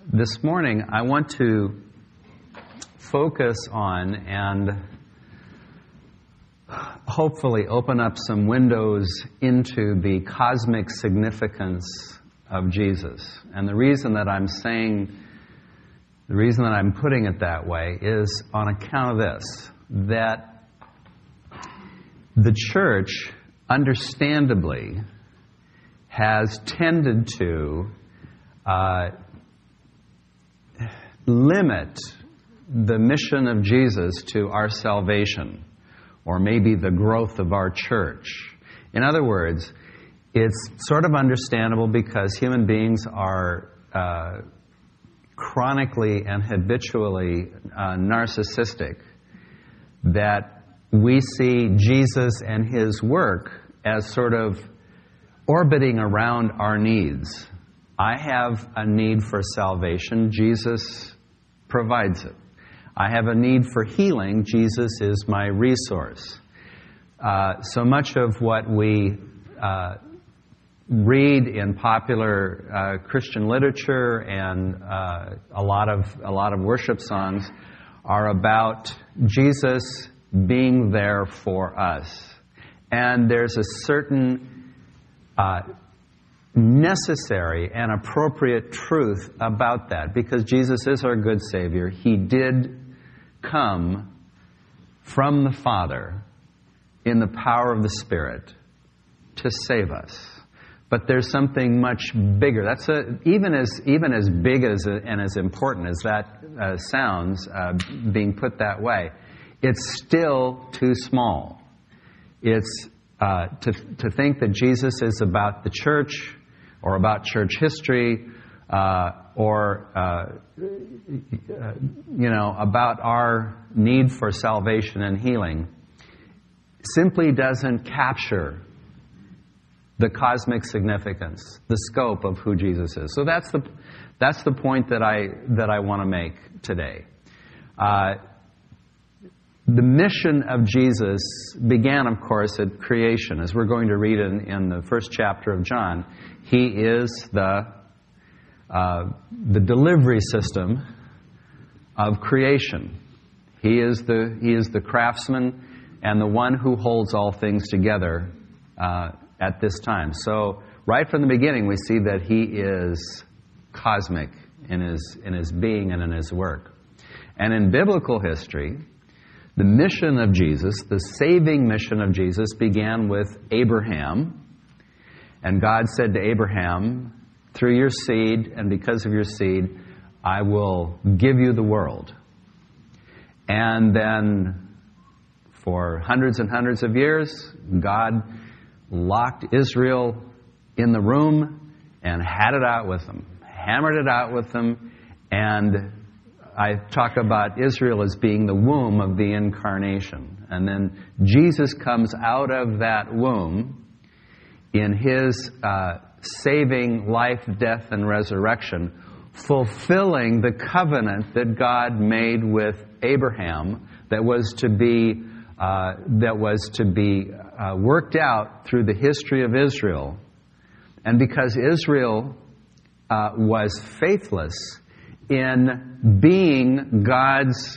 This morning, I want to focus on and hopefully open up some windows into the cosmic significance of Jesus. And the reason that I'm putting it that way is on account of this, that the church, understandably, has tended to limit the mission of Jesus to our salvation, or maybe the growth of our church. In other words, it's sort of understandable because human beings are chronically and habitually narcissistic, that we see Jesus and His work as sort of orbiting around our needs. I have a need for salvation. Jesus provides it. I have a need for healing. Jesus is my resource. So much of what we read in popular Christian literature and a lot of worship songs are about Jesus being there for us. And there's a certain necessary and appropriate truth about that, because Jesus is our good Savior. He did come from the Father in the power of the Spirit to save us. But there's something much bigger. That's even as big as and as important as that sounds, being put that way, it's still too small. It's to think that Jesus is about the church, or about church history, or about our need for salvation and healing, simply doesn't capture the cosmic significance, the scope of who Jesus is. So that's the point that I want to make today. The mission of Jesus began, of course, at creation. As we're going to read in the first chapter of John, He is the delivery system of creation. He is the craftsman and the one who holds all things together at this time. So right from the beginning, we see that He is cosmic in his being and in His work. And in biblical history, the mission of Jesus, the saving mission of Jesus, began with Abraham. And God said to Abraham, through your seed and because of your seed, I will give you the world. And then for hundreds and hundreds of years, God locked Israel in the room and had it out with them, hammered it out with them. And I talk about Israel as being the womb of the incarnation. And then Jesus comes out of that womb in His saving life, death, and resurrection, fulfilling the covenant that God made with Abraham that was to be worked out through the history of Israel. And because Israel was faithless in being God's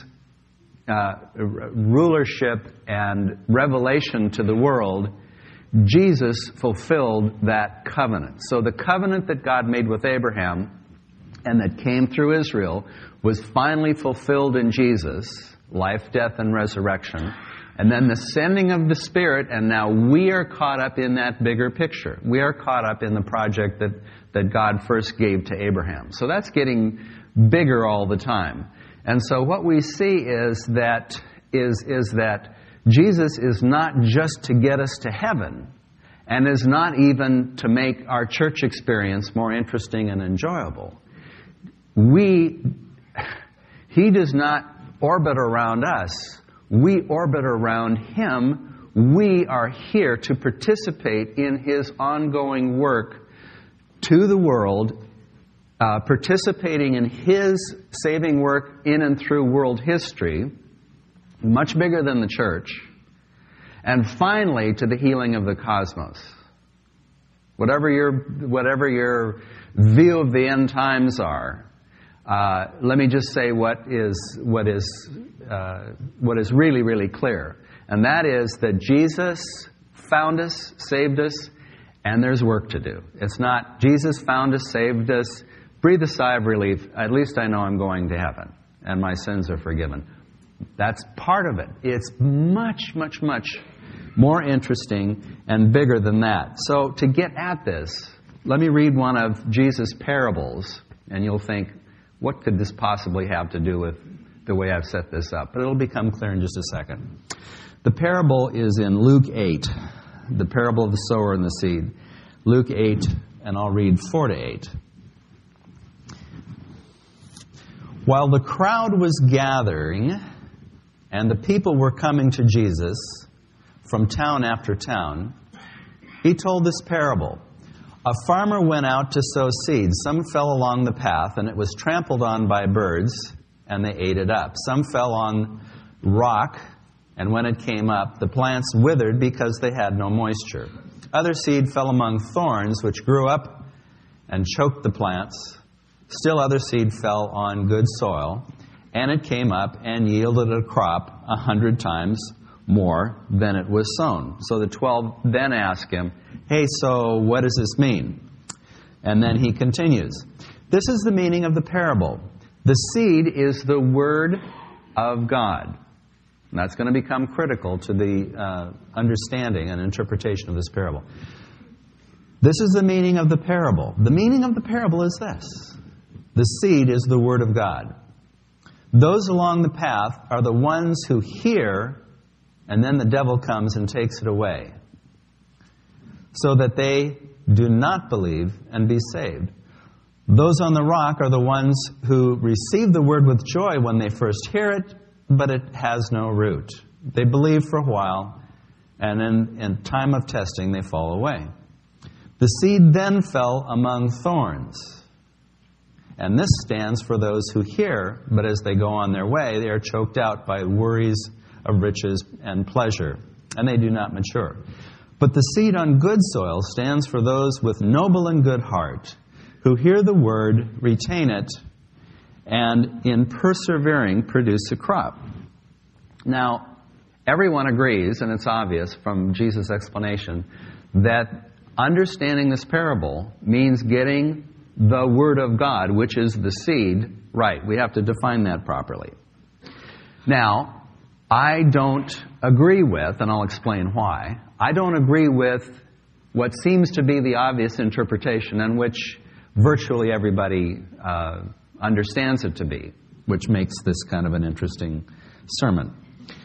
rulership and revelation to the world, Jesus fulfilled that covenant. So the covenant that God made with Abraham and that came through Israel was finally fulfilled in Jesus, life, death, and resurrection. And then the sending of the Spirit, and now we are caught up in that bigger picture. We are caught up in the project that God first gave to Abraham. So that's getting bigger all the time. And so what we see is that Jesus is not just to get us to heaven, and is not even to make our church experience more interesting and enjoyable. He does not orbit around us. We orbit around Him. We are here to participate in His ongoing work to the world, participating in His saving work in and through world history, much bigger than the church, and finally to the healing of the cosmos. Whatever your view of the end times are, let me just say what is really, really clear. And that is that Jesus found us, saved us, and there's work to do. It's not Jesus found us, saved us, breathe a sigh of relief, at least I know I'm going to heaven, and my sins are forgiven. That's part of it. It's much, much, much more interesting and bigger than that. So to get at this, let me read one of Jesus' parables, and you'll think, what could this possibly have to do with the way I've set this up? But it'll become clear in just a second. The parable is in Luke 8, the parable of the sower and the seed. Luke 8, and I'll read 4 to 8. While the crowd was gathering, and the people were coming to Jesus from town after town, he told this parable. A farmer went out to sow seed. Some fell along the path, and it was trampled on by birds, and they ate it up. Some fell on rock, and when it came up, the plants withered because they had no moisture. Other seed fell among thorns, which grew up and choked the plants. Still other seed fell on good soil, and it came up and yielded a crop 100 times more than it was sown. So the 12 then ask him, hey, so what does this mean? And then he continues. This is the meaning of the parable. The seed is the Word of God. And that's going to become critical to the understanding and interpretation of this parable. This is the meaning of the parable. The meaning of the parable is this. The seed is the Word of God. Those along the path are the ones who hear, and then the devil comes and takes it away, so that they do not believe and be saved. Those on the rock are the ones who receive the word with joy when they first hear it, but it has no root. They believe for a while, and in time of testing, they fall away. The seed then fell among thorns. And this stands for those who hear, but as they go on their way, they are choked out by worries of riches and pleasure, and they do not mature. But the seed on good soil stands for those with noble and good heart, who hear the word, retain it, and in persevering produce a crop. Now, everyone agrees, and it's obvious from Jesus' explanation, that understanding this parable means getting the Word of God, which is the seed, right. We have to define that properly. Now, I don't agree with, and I'll explain why, I don't agree with what seems to be the obvious interpretation and which virtually everybody understands it to be, which makes this kind of an interesting sermon.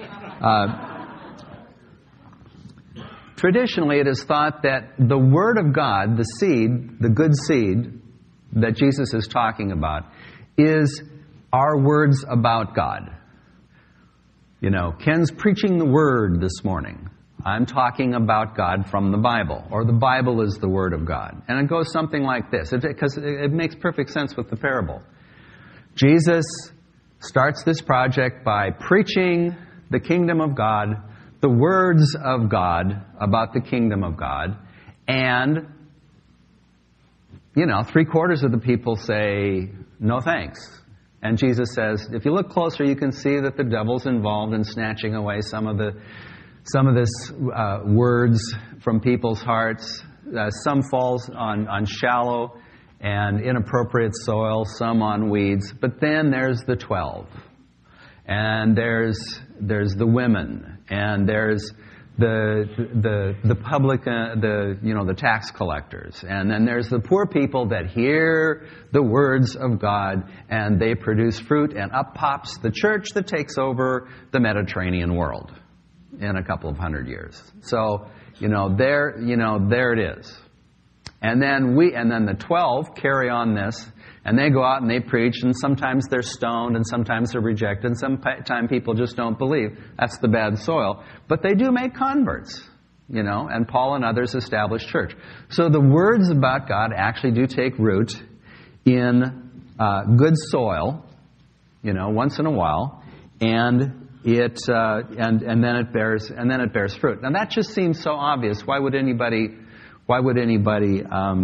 Traditionally, it is thought that the Word of God, the seed, the good seed that Jesus is talking about, is our words about God. You know, Ken's preaching the Word this morning. I'm talking about God from the Bible, or the Bible is the Word of God. And it goes something like this, because it makes perfect sense with the parable. Jesus starts this project by preaching the kingdom of God, the words of God about the kingdom of God, and, you know, 3/4 of the people say, no thanks. And Jesus says, if you look closer, you can see that the devil's involved in snatching away some of this words from people's hearts. Some falls on shallow and inappropriate soil, some on weeds. But then there's the 12. And there's the women, and there's the public, the tax collectors, and then there's the poor people that hear the words of God and they produce fruit, and up pops the church that takes over the Mediterranean world in a couple of 100 years. So there it is, and then the 12 carry on this. And they go out and they preach, and sometimes they're stoned, and sometimes they're rejected, and sometimes people just don't believe. That's the bad soil. But they do make converts, and Paul and others establish church. So the words about God actually do take root in good soil, once in a while, and then it bears fruit. Now that just seems so obvious. Why would anybody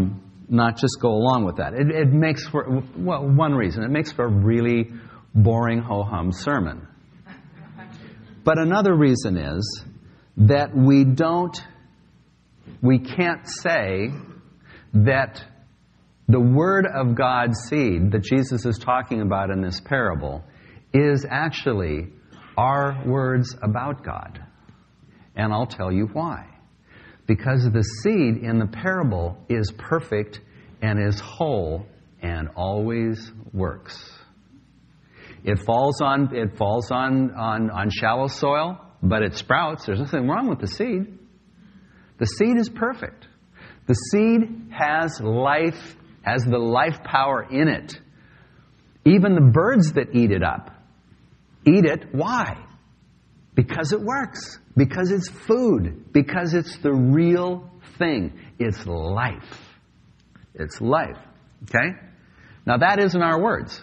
not just go along with that. It makes for, well, one reason, it makes for a really boring ho-hum sermon. But another reason is that we can't say that the Word of God's seed that Jesus is talking about in this parable is actually our words about God. And I'll tell you why. Because the seed in the parable is perfect and is whole and always works. It falls on shallow soil, but it sprouts. There's nothing wrong with the seed. The seed is perfect. The seed has life, has the life power in it. Even the birds that eat it up eat it. Why? Because it works. Because it's food. Because it's the real thing. It's life. It's life. Okay? Now that isn't our words.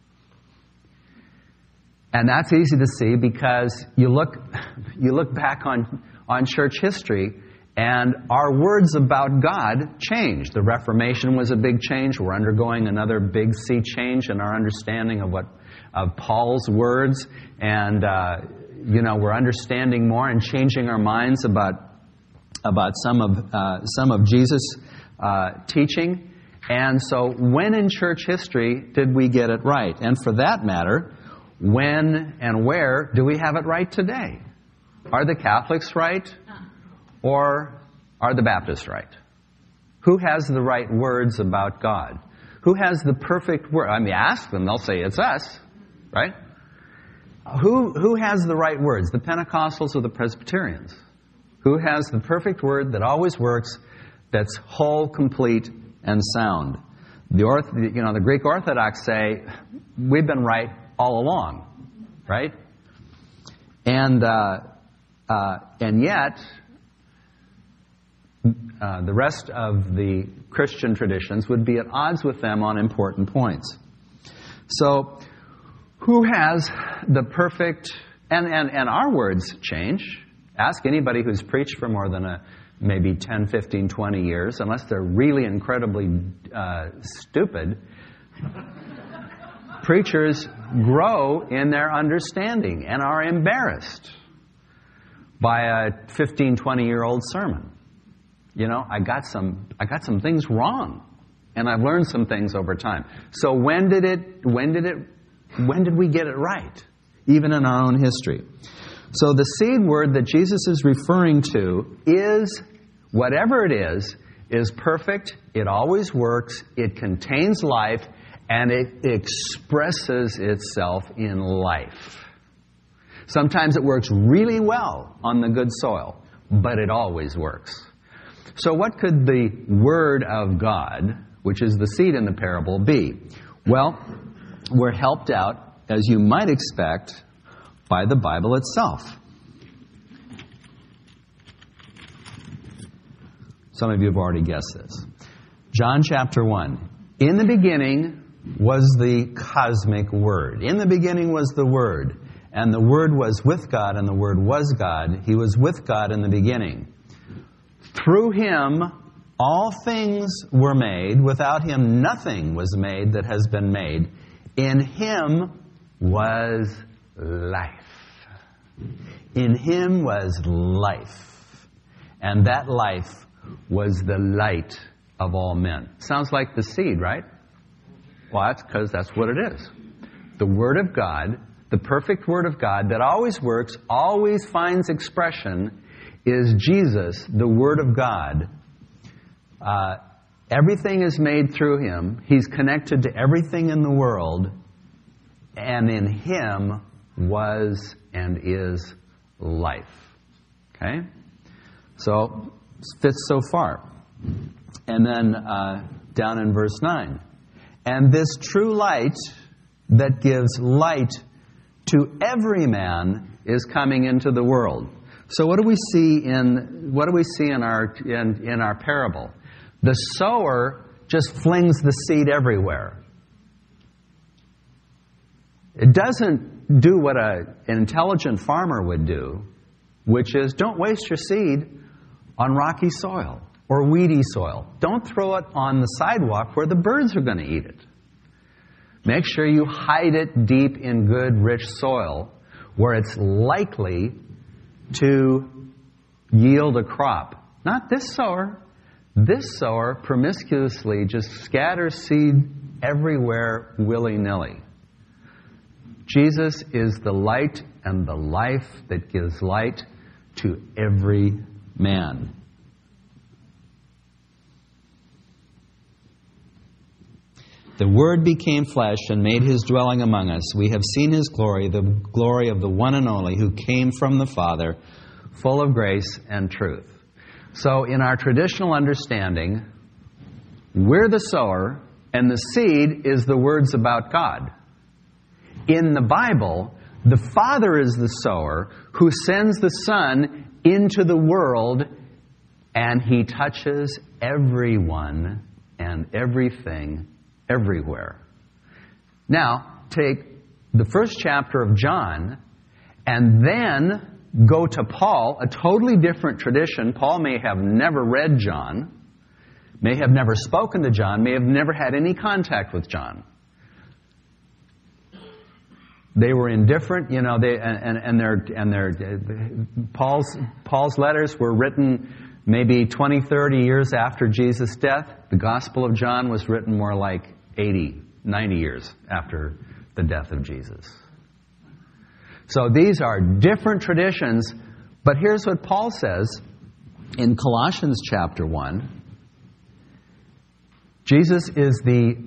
And that's easy to see because you look back on church history and our words about God changed. The Reformation was a big change. We're undergoing another big sea change in our understanding of Paul's words. And, we're understanding more and changing our minds about some of Jesus' teaching. And so when in church history did we get it right? And for that matter, when and where do we have it right today? Are the Catholics right? Or are the Baptists right? Who has the right words about God? Who has the perfect word? I mean, ask them, they'll say it's us, right? Who has the right words? The Pentecostals or the Presbyterians? Who has the perfect word that always works, that's whole, complete, and sound? The Greek Orthodox say, we've been right all along, right? And yet, the rest of the Christian traditions would be at odds with them on important points. So, who has the perfect, and our words change. Ask anybody who's preached for more than maybe 10, 15, 20 years, unless they're really incredibly stupid. Preachers grow in their understanding and are embarrassed by a 15, 20-year-old sermon. I got some things wrong, and I've learned some things over time. So when did we get it right, even in our own history? So the seed word that Jesus is referring to is, whatever it is perfect, it always works, it contains life, and it expresses itself in life. Sometimes it works really well on the good soil, but it always works. So what could the Word of God, which is the seed in the parable, be? Well, we're helped out, as you might expect, by the Bible itself. Some of you have already guessed this. John chapter 1. In the beginning was the cosmic Word. In the beginning was the Word. And the Word was with God, and the Word was God. He was with God in the beginning. Through Him, all things were made. Without Him, nothing was made that has been made. In Him was life. In Him was life. And that life was the light of all men. Sounds like the seed, right? Well, that's because that's what it is. The Word of God, the perfect Word of God that always works, always finds expression, is Jesus, the Word of God. Everything is made through Him. He's connected to everything in the world. And in Him was and is life. Okay? So, fits so far. And then down in verse 9. And this true light that gives light to every man is coming into the world. So what do we see in our parable? The sower just flings the seed everywhere. It doesn't do what an intelligent farmer would do, which is don't waste your seed on rocky soil. or weedy soil. Don't throw it on the sidewalk where the birds are going to eat it. Make sure you hide it deep in good, rich soil where it's likely to yield a crop. Not this sower. This sower promiscuously just scatters seed everywhere willy-nilly. Jesus is the light and the life that gives light to every man. The Word became flesh and made His dwelling among us. We have seen His glory, the glory of the one and only who came from the Father, full of grace and truth. So in our traditional understanding, we're the sower and the seed is the words about God. In the Bible, the Father is the sower who sends the Son into the world, and He touches everyone and everything everywhere. Now, take the first chapter of John and then go to Paul, a totally different tradition. Paul may have never read John, may have never spoken to John, may have never had any contact with John. They were indifferent, Paul's letters were written maybe 20, 30 years after Jesus' death. The Gospel of John was written more like 80, 90 years after the death of Jesus. So these are different traditions, but here's what Paul says in Colossians chapter 1. Jesus is the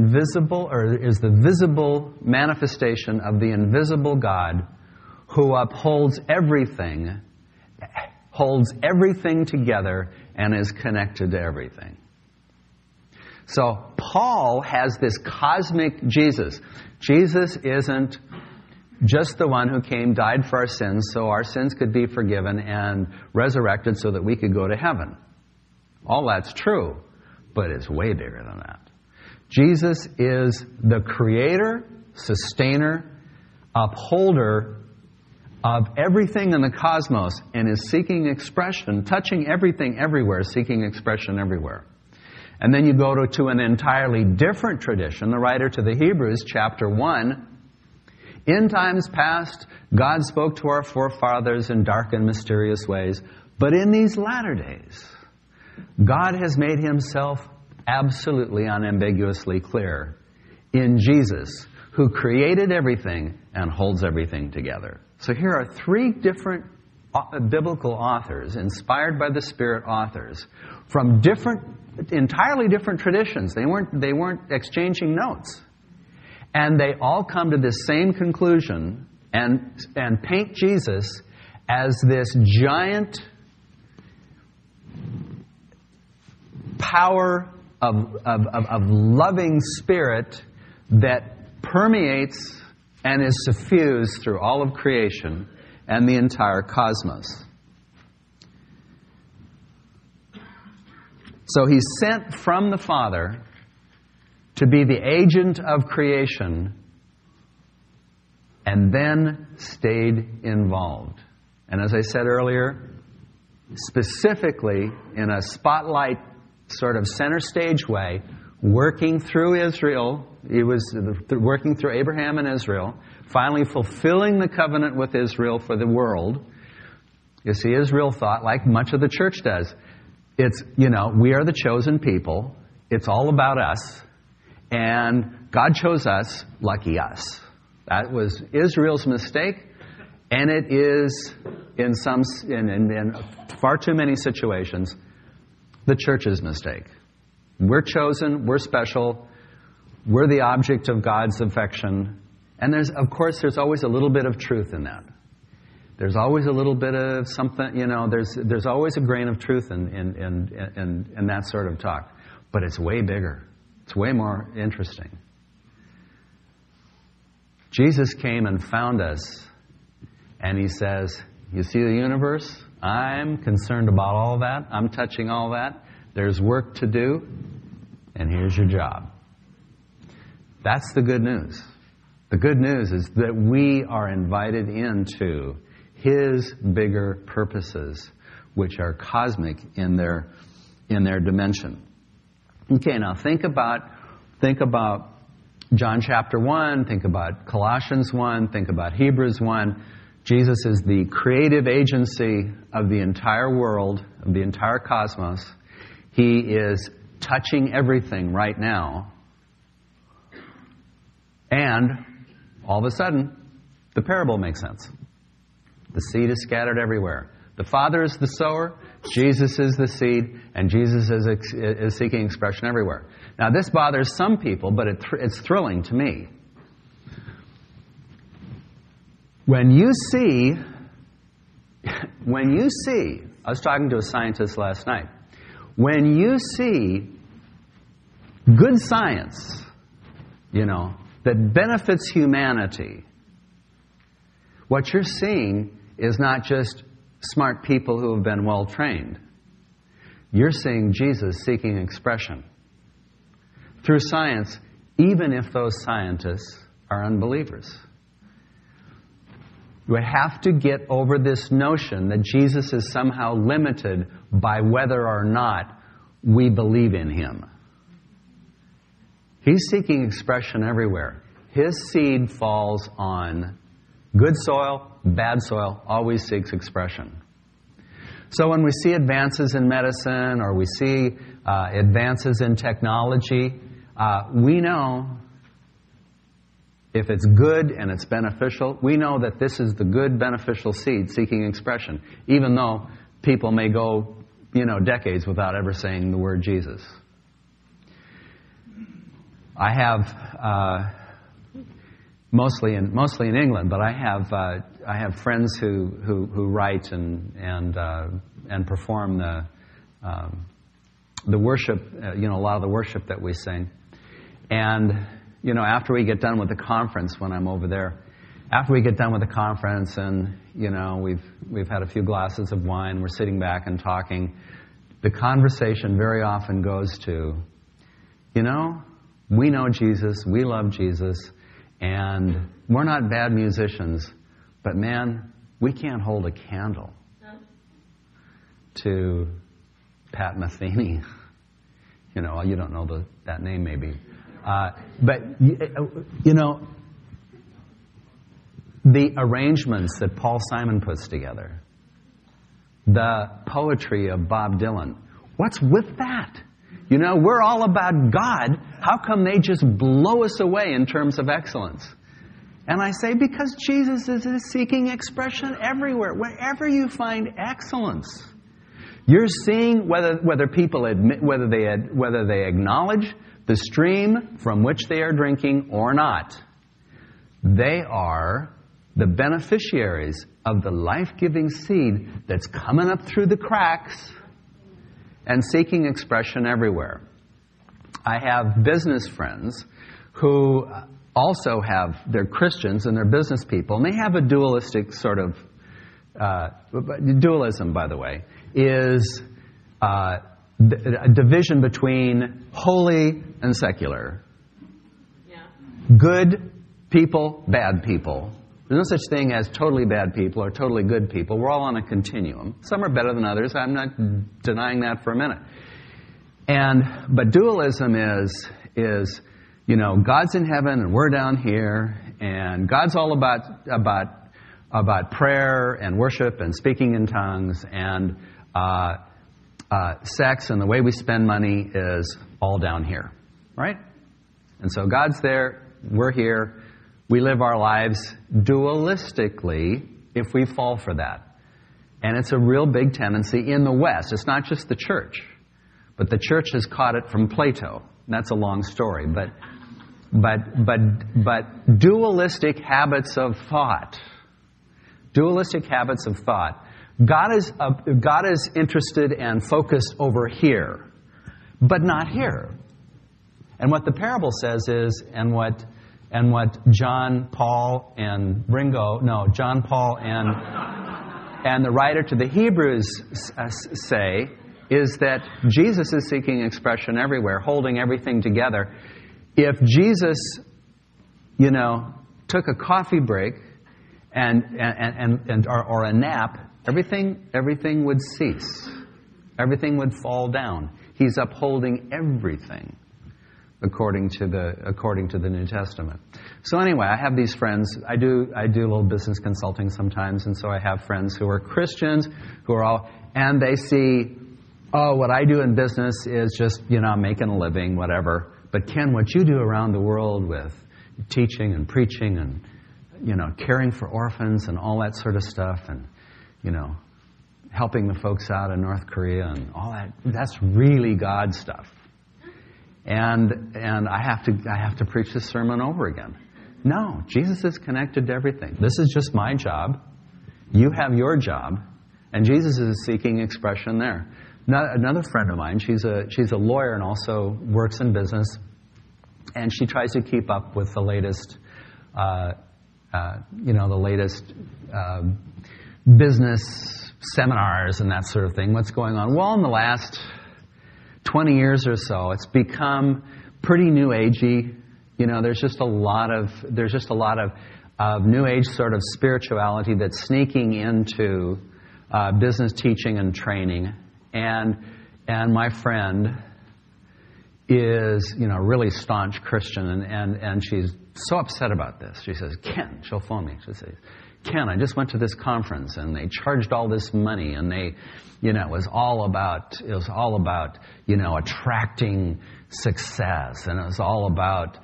visible manifestation of the invisible God who upholds everything, holds everything together, and is connected to everything. So Paul has this cosmic Jesus. Jesus isn't just the one who came, died for our sins, so our sins could be forgiven and resurrected so that we could go to heaven. All that's true, but it's way bigger than that. Jesus is the creator, sustainer, upholder of everything in the cosmos and is seeking expression, touching everything everywhere, seeking expression everywhere. And then you go to an entirely different tradition, the writer to the Hebrews, chapter 1. In times past, God spoke to our forefathers in dark and mysterious ways, but in these latter days, God has made Himself absolutely unambiguously clear in Jesus, who created everything and holds everything together. So here are three different biblical authors, inspired by the Spirit authors, from entirely different traditions. They weren't exchanging notes. And they all come to this same conclusion and paint Jesus as this giant power of loving spirit that permeates and is suffused through all of creation and the entire cosmos. So He's sent from the Father to be the agent of creation and then stayed involved. And as I said earlier, specifically in a spotlight sort of center stage way, working through Israel. He was working through Abraham and Israel, finally fulfilling the covenant with Israel for the world. You see, Israel thought, like much of the church does, it's, we are the chosen people. It's all about us. And God chose us, lucky us. That was Israel's mistake. And it is, in far too many situations, the church's mistake. We're chosen, we're special, we're the object of God's affection. And there's always a little bit of truth in that. There's always a little bit of something, there's always a grain of truth in that sort of talk. But it's way bigger. It's way more interesting. Jesus came and found us, and He says, you see the universe? I'm concerned about all that. I'm touching all that. There's work to do, and here's your job. That's the good news. The good news is that we are invited into His bigger purposes, which are cosmic in their in their dimension. Okay, now think about John chapter 1, think about Colossians 1, think about Hebrews 1. Jesus is the creative agency of the entire world, of the entire cosmos. He is touching everything right now. And all of a sudden, the parable makes sense. The seed is scattered everywhere. The Father is the sower, Jesus is the seed, and Jesus is seeking expression everywhere. Now, this bothers some people, but it's thrilling to me. When you see, I was talking to a scientist last night, when you see good science, that benefits humanity, what you're seeing is not just smart people who have been well trained. You're seeing Jesus seeking expression through science, even if those scientists are unbelievers. We have to get over this notion that Jesus is somehow limited by whether or not we believe in Him. He's seeking expression everywhere. His seed falls on good soil, bad soil, always seeks expression. So when we see advances in medicine or we see advances in technology, we know if it's good and it's beneficial, we know that this is the good, beneficial seed seeking expression, even though people may go, decades without ever saying the word Jesus. I have mostly in England, but I have friends who write and perform the worship, a lot of the worship that we sing. And after we get done with the conference, when I'm over there, after we get done with the conference and we've had a few glasses of wine, we're sitting back and talking, the conversation very often goes to, we know Jesus, we love Jesus, and we're not bad musicians, but man, we can't hold a candle to Pat Metheny. You don't know that name maybe. But the arrangements that Paul Simon puts together, the poetry of Bob Dylan, what's with that? We're all about God. How come they just blow us away in terms of excellence? And I say, because Jesus is seeking expression everywhere. Wherever you find excellence, you're seeing whether people admit, whether they acknowledge the stream from which they are drinking or not. They are the beneficiaries of the life-giving seed that's coming up through the cracks and seeking expression everywhere. I have business friends who also they're Christians and they're business people, and they have a dualistic sort of, dualism, by the way, is a division between holy and secular. Yeah. Good people, bad people. There's no such thing as totally bad people or totally good people. We're all on a continuum. Some are better than others. I'm not denying that for a minute. But dualism is God's in heaven and we're down here, and God's all about prayer and worship and speaking in tongues, and sex and the way we spend money is all down here, right? And so God's there, we're here. We live our lives dualistically if we fall for that. And it's a real big tendency in the West. It's not just the church, but the church has caught it from Plato. That's a long story, but dualistic habits of thought. Dualistic habits of thought. God is interested and focused over here, but not here. And what the parable says is, and what John Paul and the writer to the Hebrews say is that Jesus is seeking expression everywhere, holding everything together. If Jesus, took a coffee break or a nap, everything would cease. Everything would fall down. He's upholding everything according to the New Testament. So anyway, I have these friends. I do a little business consulting sometimes, and so I have friends who are Christians and they see, oh, what I do in business is just, making a living, whatever. But Ken, what you do around the world with teaching and preaching and, caring for orphans and all that sort of stuff and, helping the folks out in North Korea and all that, that's really God stuff. And I have to preach this sermon over again. No, Jesus is connected to everything. This is just my job. You have your job. And Jesus is seeking expression there. Another friend of mine, she's a lawyer and also works in business. And she tries to keep up with the latest, business seminars and that sort of thing. What's going on? Well, in the last 20 years or so, it's become pretty new agey. There's just a lot of new age sort of spirituality that's sneaking into business teaching and training. And my friend is, really staunch Christian, and she's so upset about this. She says, Ken, she'll phone me. She'll say, Ken, I just went to this conference and they charged all this money and they, it was all about, attracting success, and it was all about,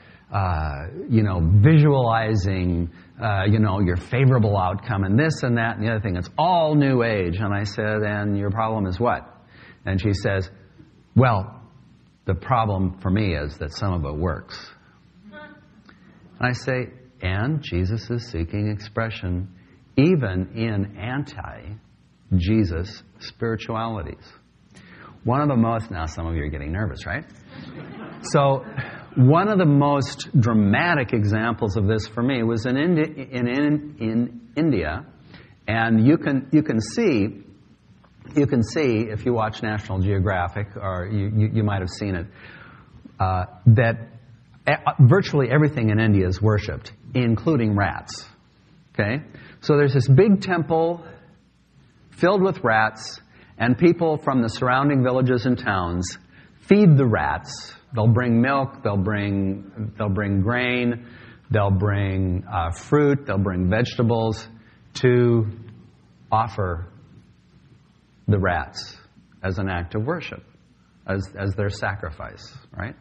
visualizing, your favorable outcome and this and that and the other thing. It's all new age. And I said, and your problem is what? And she says, well, the problem for me is that some of it works. And I say, and Jesus is seeking expression even in anti-Jesus spiritualities. One of the most, now some of you are getting nervous, right? So one of the most dramatic examples of this for me was in India, and you can see if you watch National Geographic, or you might have seen it, that virtually everything in India is worshipped, including rats. Okay? So there's this big temple filled with rats, and people from the surrounding villages and towns feed the rats. They'll bring milk, they'll bring grain, they'll bring fruit, they'll bring vegetables to offer the rats as an act of worship, as their sacrifice, right?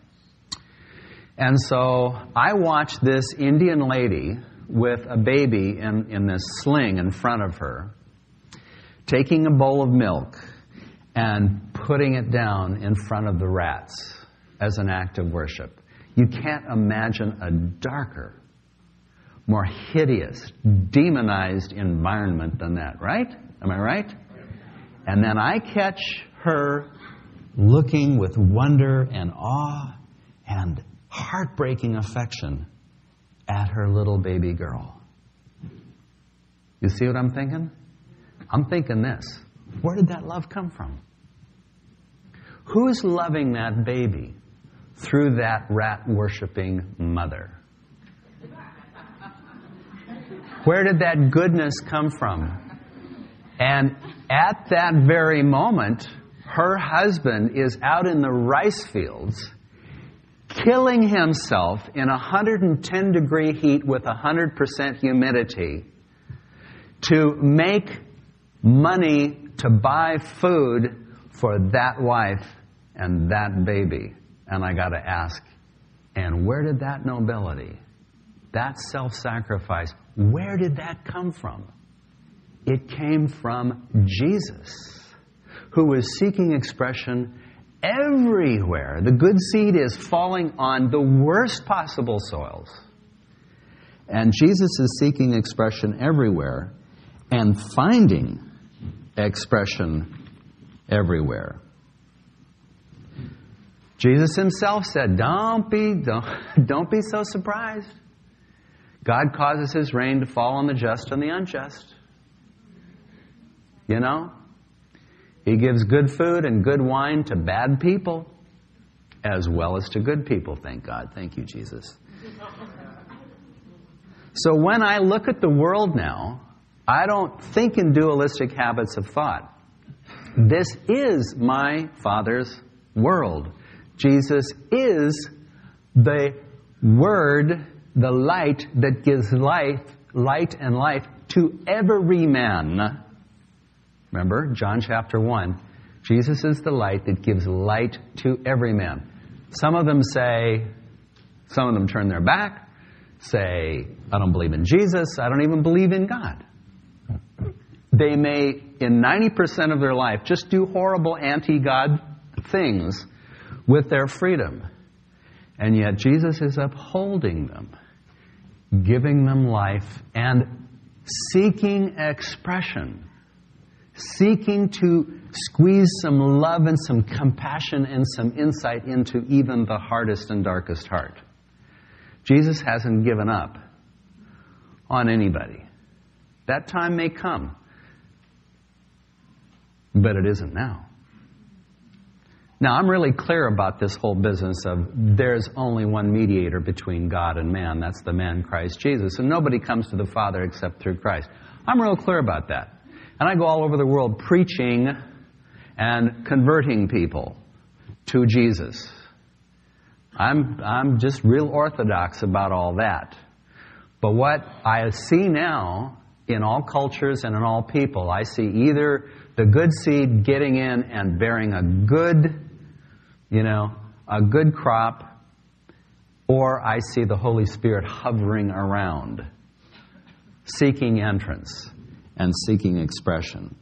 And so I watched this Indian lady with a baby in this sling in front of her, taking a bowl of milk and putting it down in front of the rats as an act of worship. You can't imagine a darker, more hideous, demonized environment than that, right? Am I right? And then I catch her looking with wonder and awe and heartbreaking affection at her little baby girl. You see what I'm thinking? I'm thinking this. Where did that love come from? Who's loving that baby through that rat-worshipping mother? Where did that goodness come from? And at that very moment, her husband is out in the rice fields, killing himself in 110-degree heat with 100% humidity to make money to buy food for that wife and that baby. And I got to ask, and where did that nobility, that self-sacrifice, where did that come from? It came from Jesus, who was seeking expression everywhere. The good seed is falling on the worst possible soils. And Jesus is seeking expression everywhere and finding expression everywhere. Jesus himself said, don't be so surprised. God causes his rain to fall on the just and the unjust. You know? He gives good food and good wine to bad people as well as to good people, thank God. Thank you, Jesus. So when I look at the world now, I don't think in dualistic habits of thought. This is my Father's world. Jesus is the Word, the light that gives light and life to every man. Remember, John chapter 1. Jesus is the light that gives light to every man. Some of them turn their back, say, I don't believe in Jesus, I don't even believe in God. They may, in 90% of their life, just do horrible anti-God things with their freedom. And yet Jesus is upholding them, giving them life, and seeking expression, seeking to squeeze some love and some compassion and some insight into even the hardest and darkest heart. Jesus hasn't given up on anybody. That time may come, but it isn't now. Now, I'm really clear about this whole business of there's only one mediator between God and man. That's the man, Christ Jesus. And nobody comes to the Father except through Christ. I'm real clear about that. And I go all over the world preaching and converting people to Jesus. I'm just real orthodox about all that. But what I see now in all cultures and in all people, I see either the good seed getting in and bearing a good crop, or I see the Holy Spirit hovering around, seeking entrance and seeking expression.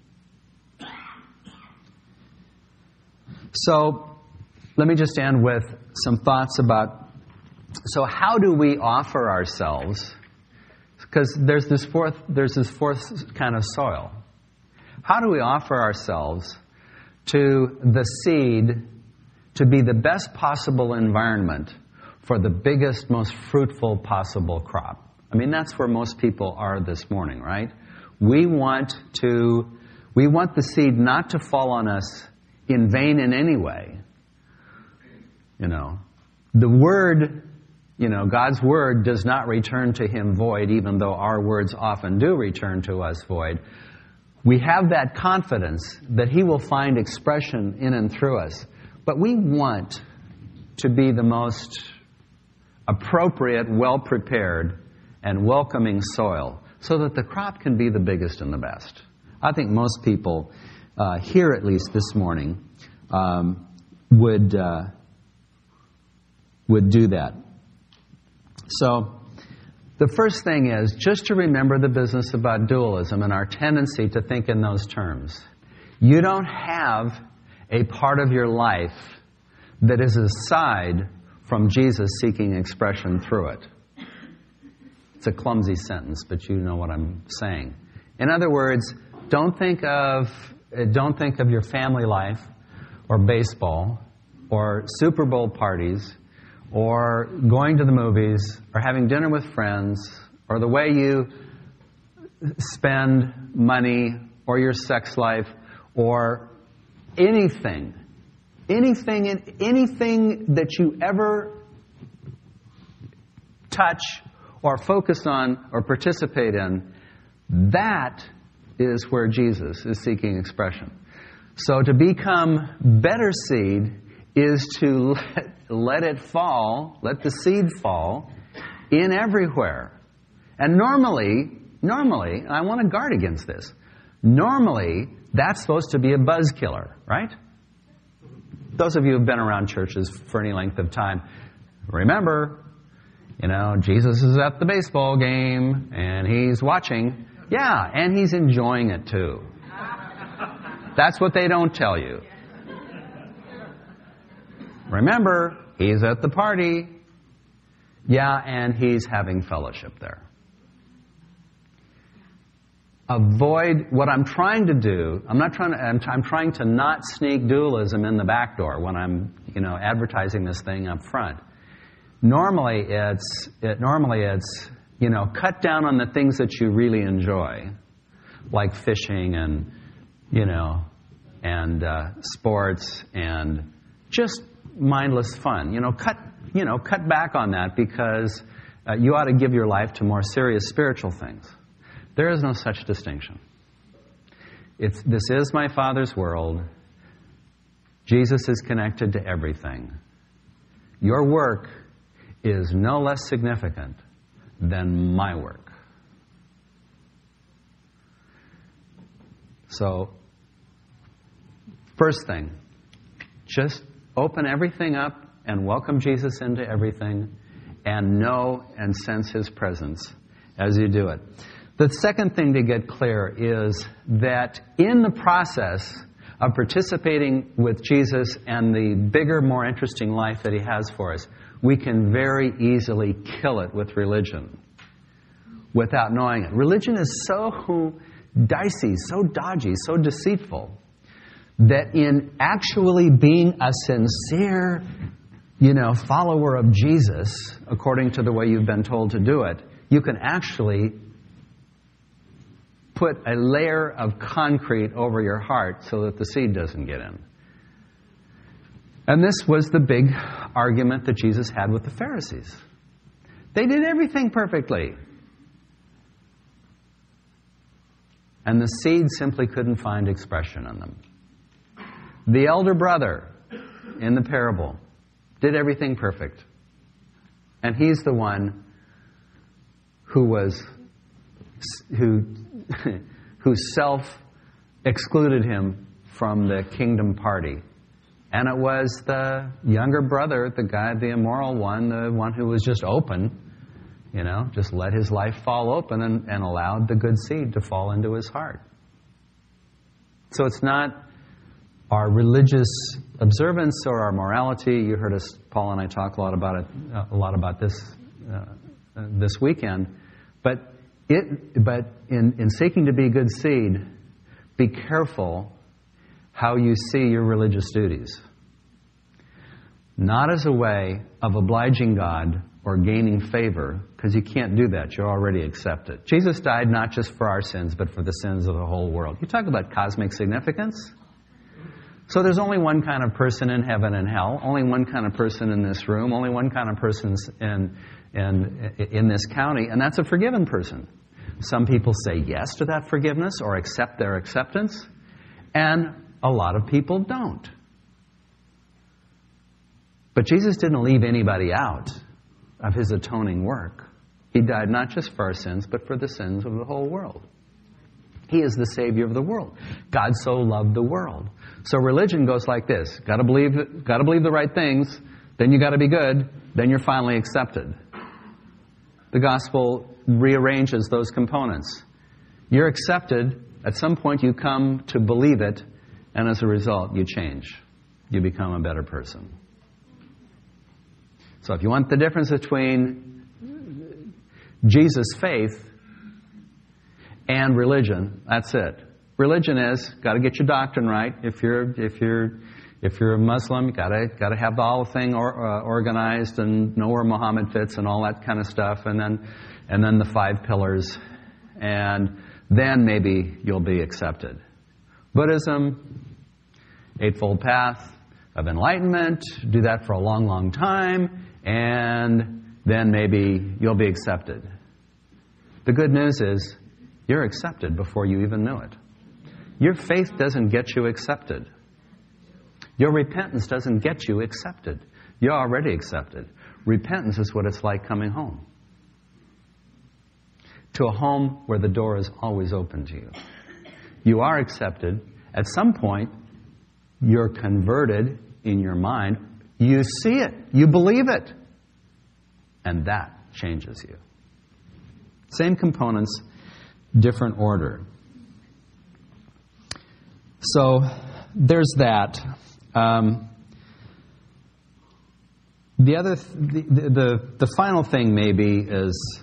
So, let me just end with some thoughts about, so how do we offer ourselves? Because there's this fourth kind of soil. How do we offer ourselves to the seed to be the best possible environment for the biggest, most fruitful possible crop? I mean, that's where most people are this morning, right? We want the seed not to fall on us in vain in any way. The Word, God's Word does not return to Him void, even though our words often do return to us void. We have that confidence that He will find expression in and through us. But we want to be the most appropriate, well-prepared, and welcoming soil so that the crop can be the biggest and the best. I think most people here, at least this morning, would do that. So, the first thing is just to remember the business about dualism and our tendency to think in those terms. You don't have a part of your life that is aside from Jesus seeking expression through it. It's a clumsy sentence, but you know what I'm saying. In other words, don't think of your family life or baseball or Super Bowl parties or going to the movies or having dinner with friends or the way you spend money or your sex life or anything that you ever touch or focus on or participate in, that is where Jesus is seeking expression. So to become better seed is to let it fall, let the seed fall in everywhere. And normally, and I want to guard against this, normally that's supposed to be a buzz killer, right? Those of you who have been around churches for any length of time, remember, Jesus is at the baseball game and he's watching. Yeah, and he's enjoying it too. That's what they don't tell you. Remember, he's at the party. Yeah, and he's having fellowship there. Avoid what I'm trying to do. I'm trying to not sneak dualism in the back door when I'm, advertising this thing up front. Normally it's cut down on the things that you really enjoy, like fishing and sports and just mindless fun. Cut back on that because you ought to give your life to more serious spiritual things. There is no such distinction. This is my Father's world. Jesus is connected to everything. Your work is no less significant than my work. So, first thing, just open everything up and welcome Jesus into everything and know and sense His presence as you do it. The second thing to get clear is that in the process of participating with Jesus and the bigger, more interesting life that He has for us, we can very easily kill it with religion without knowing it. Religion is so dicey, so dodgy, so deceitful, that in actually being a sincere, follower of Jesus, according to the way you've been told to do it, you can actually put a layer of concrete over your heart so that the seed doesn't get in. And this was the big argument that Jesus had with the Pharisees. They did everything perfectly. And the seed simply couldn't find expression in them. The elder brother in the parable did everything perfect. And he's the one who self excluded him from the kingdom party. And it was the younger brother, the guy, the immoral one, the one who was just open, just let his life fall open and allowed the good seed to fall into his heart. So it's not our religious observance or our morality. You heard us, Paul and I, talk a lot about this this weekend. But in seeking to be good seed, be careful how you see your religious duties. Not as a way of obliging God or gaining favor, because you can't do that. You're already accepted. Jesus died not just for our sins, but for the sins of the whole world. You talk about cosmic significance. So there's only one kind of person in heaven and hell, only one kind of person in this room, only one kind of person in this county, and that's a forgiven person. Some people say yes to that forgiveness or accept their acceptance, and a lot of people don't. But Jesus didn't leave anybody out of His atoning work. He died not just for our sins, but for the sins of the whole world. He is the Savior of the world. God so loved the world. So religion goes like this. Got to believe the right things, then you got to be good, then you're finally accepted. The gospel rearranges those components. You're accepted. At some point you come to believe it, and as a result, you change. You become a better person. So if you want the difference between Jesus' faith and religion, that's it. Religion is got to get your doctrine right. If you're a Muslim, you got to have the whole thing organized and know where Muhammad fits and all that kind of stuff, and then the 5 pillars, and then maybe you'll be accepted. Buddhism, Eightfold Path of Enlightenment, do that for a long, long time, and then maybe you'll be accepted. The good news is you're accepted before you even knew it. Your faith doesn't get you accepted. Your repentance doesn't get you accepted. You're already accepted. Repentance is what it's like coming home. To a home where the door is always open to you. You are accepted. At some point, you're converted in your mind. You see it. You believe it. And that changes you. Same components, different order. So there's that. The final thing maybe is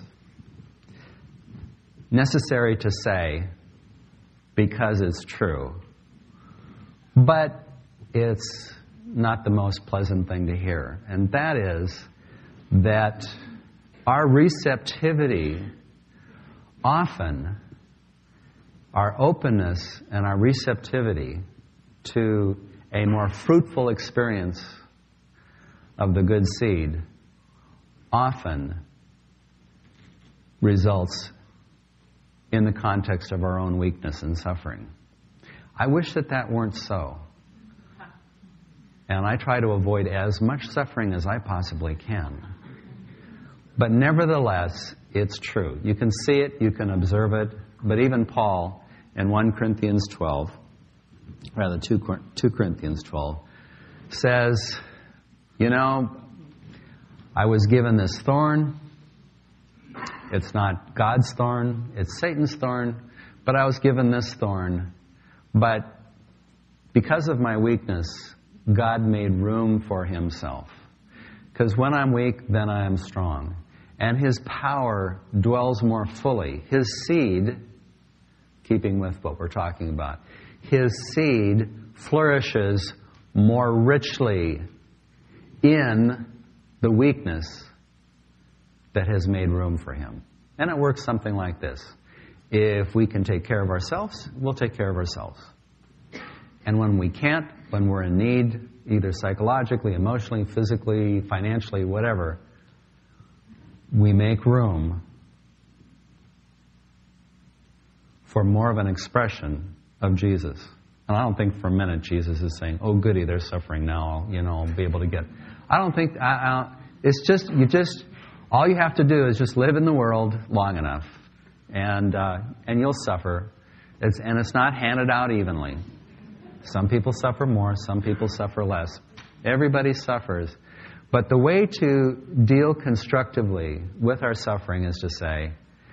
necessary to say because it's true, but it's not the most pleasant thing to hear, and that is that our receptivity often, our openness and our receptivity to a more fruitful experience of the good seed often results in the context of our own weakness and suffering. I wish that that weren't so. And I try to avoid as much suffering as I possibly can. But nevertheless, it's true. You can see it, you can observe it, but even Paul in 2 Corinthians 12 says, you know, I was given this thorn. It's not God's thorn, it's Satan's thorn, but I was given this thorn. But because of my weakness, God made room for himself. Because when I'm weak, then I am strong. And his power dwells more fully. His seed, keeping with what we're talking about, his seed flourishes more richly in the weakness that has made room for him. And it works something like this. If we can take care of ourselves, we'll take care of ourselves. And when we can't, when we're in need, either psychologically, emotionally, physically, financially, whatever, we make room for more of an expression of Jesus. And I don't think for a minute Jesus is saying, oh goody, they're suffering now, I'll be able to get... I don't think... it's just, all you have to do is just live in the world long enough, and you'll suffer. It's not handed out evenly. Some people suffer more, some people suffer less. Everybody suffers. But the way to deal constructively with our suffering is to say,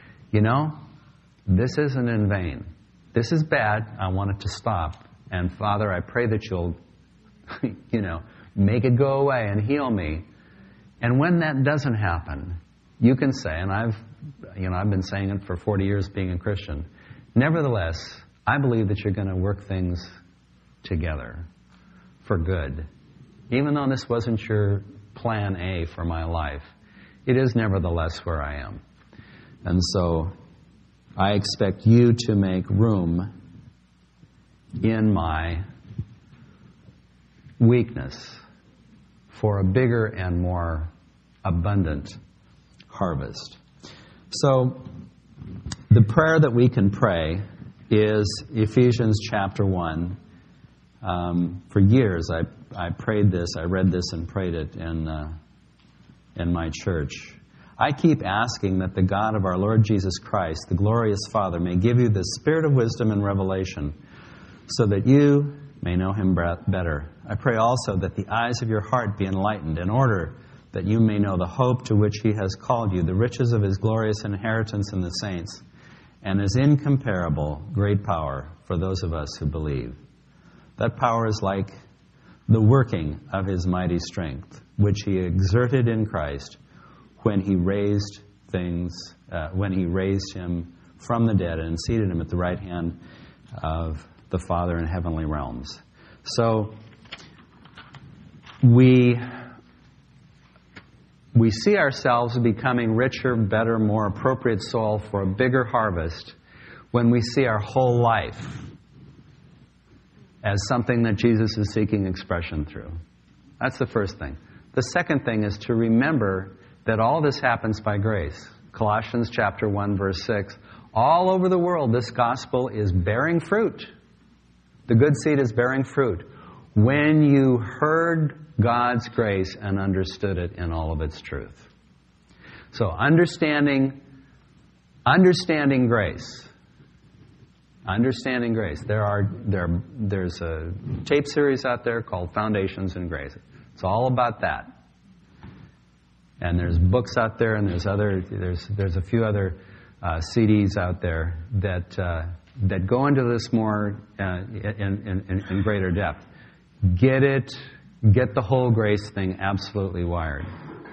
this isn't in vain. This is bad. I want it to stop. And Father, I pray that you'll, make it go away and heal me. And when that doesn't happen, you can say, and I've been saying it for 40 years being a Christian, nevertheless, I believe that you're going to work things together for good. Even though this wasn't your plan A for my life, it is nevertheless where I am. And so I expect you to make room in my weakness for a bigger and more abundant harvest. So the prayer that we can pray is Ephesians chapter 1. For years I prayed this, I read this and prayed it in my church. I keep asking that the God of our Lord Jesus Christ, the glorious Father, may give you the spirit of wisdom and revelation so that you may know him better. I pray also that the eyes of your heart be enlightened in order that you may know the hope to which he has called you, the riches of his glorious inheritance in the saints, and his incomparable great power for those of us who believe. That power is like the working of his mighty strength, which he exerted in Christ when he raised him from the dead and seated him at the right hand of the Father in heavenly realms. So we see ourselves becoming richer, better, more appropriate soil for a bigger harvest when we see our whole life as something that Jesus is seeking expression through. That's the first thing. The second thing is to remember that all this happens by grace. Colossians chapter 1, verse 6. All over the world, this gospel is bearing fruit. The good seed is bearing fruit. When you heard God's grace and understood it in all of its truth. So understanding grace. Understanding grace. There's a tape series out there called Foundations in Grace. It's all about that. And there's books out there, and there's a few other CDs out there that go into this more in greater depth. Get the whole grace thing absolutely wired.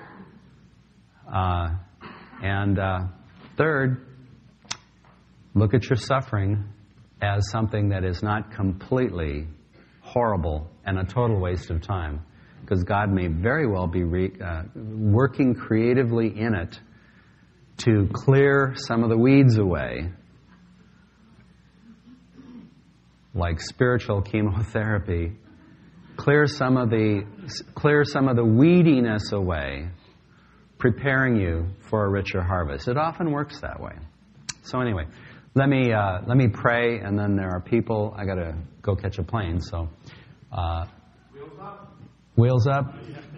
And third, look at your suffering as something that is not completely horrible and a total waste of time, because God may very well be working creatively in it to clear some of the weeds away, like spiritual chemotherapy, clear some of the weediness away, preparing you for a richer harvest. It often works that way. So anyway, Let me pray, and then there are people. I got to go catch a plane, so wheels up.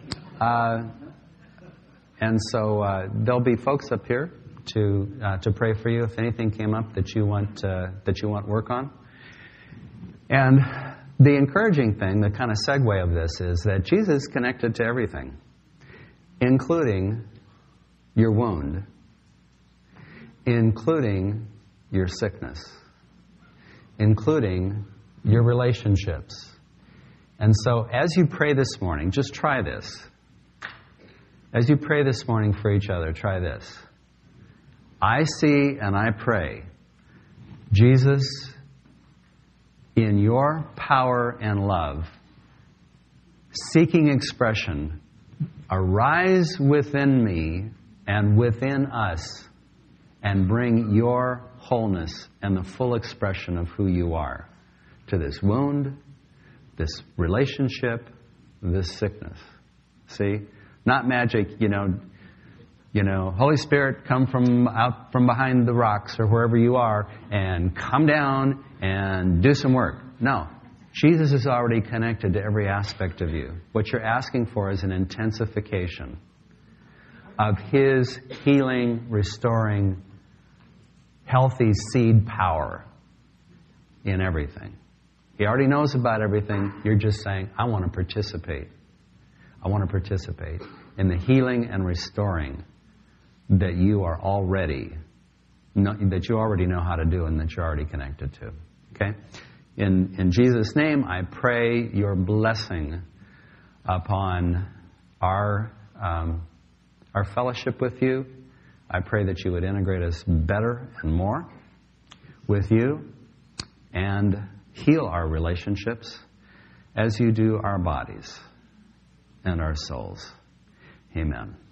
And so there'll be folks up here to pray for you if anything came up that you want work on. And the encouraging thing, the kind of segue of this, is that Jesus is connected to everything, including your wound, including your sickness, including your relationships. And so as you pray this morning, just try this. As you pray this morning for each other, try this. I see and I pray, Jesus, in your power and love, seeking expression, arise within me and within us and bring your wholeness and the full expression of who you are to this wound, this relationship, this sickness. See? Not magic, Holy Spirit, come from out from behind the rocks or wherever you are and come down and do some work. No. Jesus is already connected to every aspect of you. What you're asking for is an intensification of His healing, restoring, healthy seed power in everything. He already knows about everything. You're just saying, I want to participate. I want to participate in the healing and restoring that you are already, that you already know how to do and that you're already connected to. Okay? In Jesus' name, I pray your blessing upon our fellowship with you. I pray that you would integrate us better and more with you and heal our relationships as you do our bodies and our souls. Amen.